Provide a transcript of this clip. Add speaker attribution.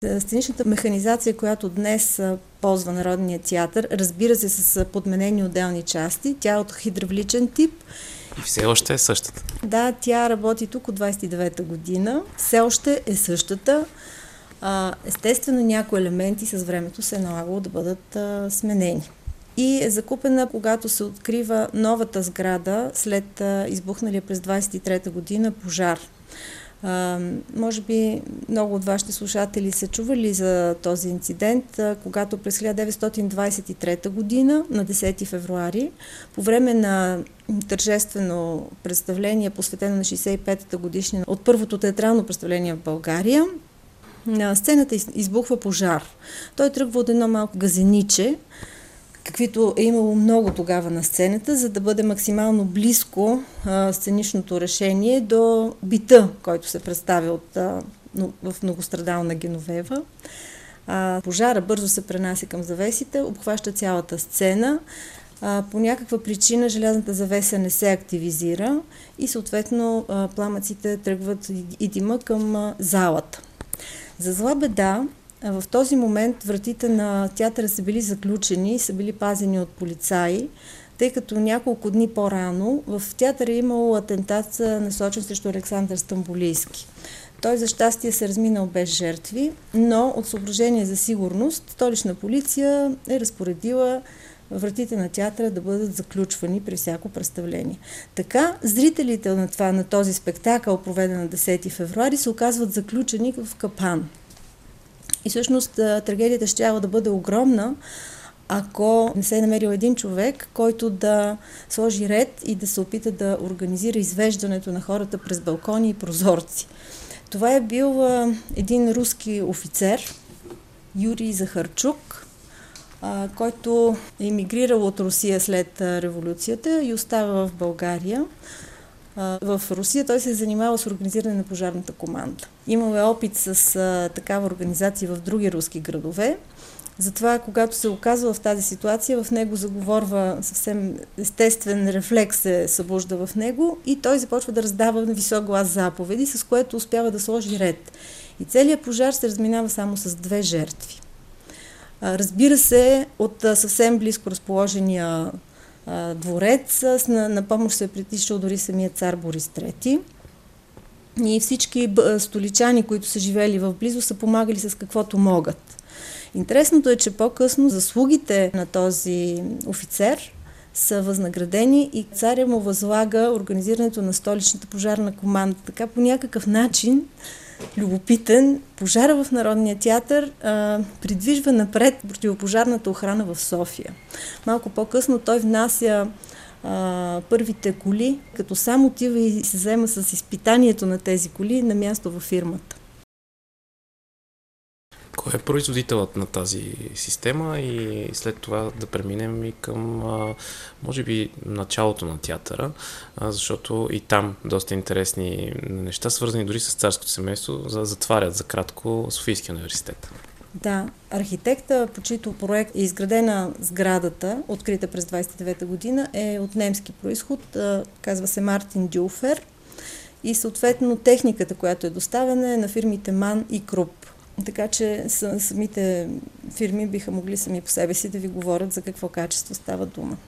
Speaker 1: Сценичната механизация, която днес ползва Народния театър, разбира се с подменени отделни части, тя е от хидравличен тип.
Speaker 2: И все още е същата.
Speaker 1: Да, тя работи тук от 29-та година. Все още е същата. Естествено, някои елементи с времето се е налагало да бъдат сменени. И е закупена, когато се открива новата сграда след избухналия през 23-та година пожар. Може би много от вашите слушатели са чували за този инцидент, когато през 1923 година, на 10 февруари, по време на тържествено представление, посветено на 65-та годишнина от първото театрално представление в България, на сцената избухва пожар. Той тръгва от едно малко газениче, каквито е имало много тогава на сцената, за да бъде максимално близко сценичното решение до бита, който се представя в многострадална Геновева. Пожара бързо се пренася към завесите, обхваща цялата сцена. По някаква причина желязната завеса не се активизира и съответно пламъците тръгват и дима към залата. За зла беда, в този момент вратите на театъра са били заключени, са били пазени от полицаи, тъй като няколко дни по-рано в театъра е имало атентат, насочен срещу Александър Стамболийски. Той за щастие се разминал без жертви, но от съображение за сигурност столична полиция е разпоредила вратите на театъра да бъдат заключвани при всяко представление. Така, зрителите на този спектакъл, проведен на 10 февруари, се оказват заключени в капан. И всъщност трагедията щяла да бъде огромна, ако не се е намерил един човек, който да сложи ред и да се опита да организира извеждането на хората през балкони и прозорци. Това е бил един руски офицер, Юрий Захарчук, който е емигрирал от Русия след революцията и остава в България. В Русия той се е занимавал с организиране на пожарната команда. Имал е опит с такава организация в други руски градове. Затова, когато се оказва в тази ситуация, в него заговорва съвсем естествен рефлекс, се събужда в него и той започва да раздава на висок глас заповеди, с което успява да сложи ред. И целият пожар се разминава само с 2 жертви. Разбира се, от съвсем близко разположения дворец на помощ се е притичал дори самият цар Борис III. И всички столичани, които са живели в близо, са помагали с каквото могат. Интересното е, че по-късно заслугите на този офицер са възнаградени и царя му възлага организирането на столичната пожарна команда. Така по някакъв начин, любопитен, пожара в Народния театър придвижва напред противопожарната охрана в София. Малко по-късно той внася първите коли, като сам отива и се заема с изпитанието на тези коли на място във фирмата.
Speaker 2: Кой е производителът на тази система и след това да преминем и към, може би, началото на театъра, защото и там доста интересни неща, свързани дори с царското семейство, затварят за кратко Софийския университет.
Speaker 1: Да, архитекта, по чийто проект е изградена сградата, открита през 29-та година, е от немски произход, казва се Мартин Дюлфер и съответно техниката, която е доставена е на фирмите Ман и Круп. Така че самите фирми биха могли сами по себе си да ви говорят за какво качество става дума.